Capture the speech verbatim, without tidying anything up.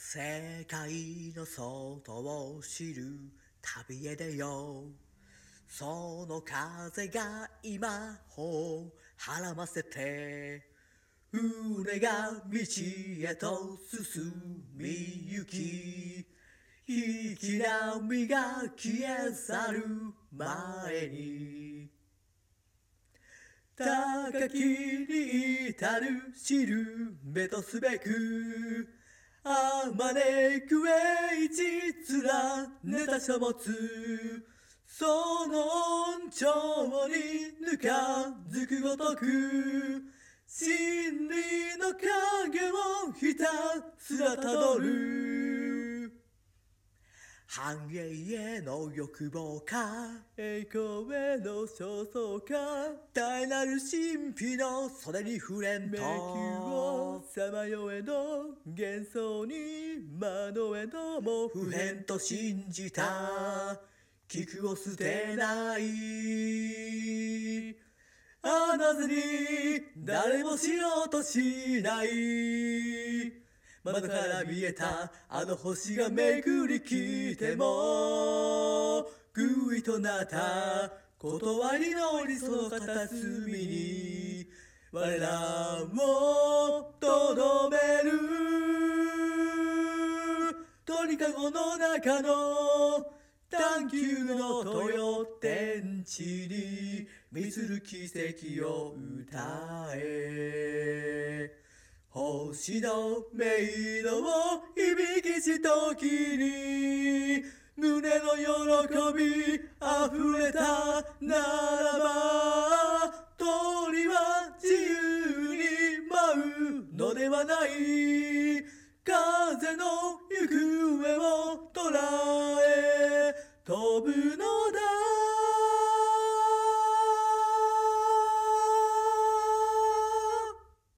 世界の外を知る旅へ出よう。その風が今をはらませて、船が道へと進みゆき、引き波が消え去る前に、高きに至る知る目とすべく、あまねくへ一連ねた書物、その恩寵にぬかずくごとく、真理の影をひたすらたどる。繁栄への欲望か、栄光への焦燥か、大なる神秘の袖に触れんと、迷宮をさまよえの幻想に惑えのも不変と信じた菊を捨てない。あなずに誰も知ろうとしない。窓から見えたあの星が巡り来ても、ぐいとなった断りの理想の片隅に我らをとどめる。鳥かごの中の探求の豊天地に満つる奇跡を歌え。星の迷路を響きしときに胸の喜び溢れたならば、鳥は自由に舞うのではない。風の行方を捉え飛ぶのだ。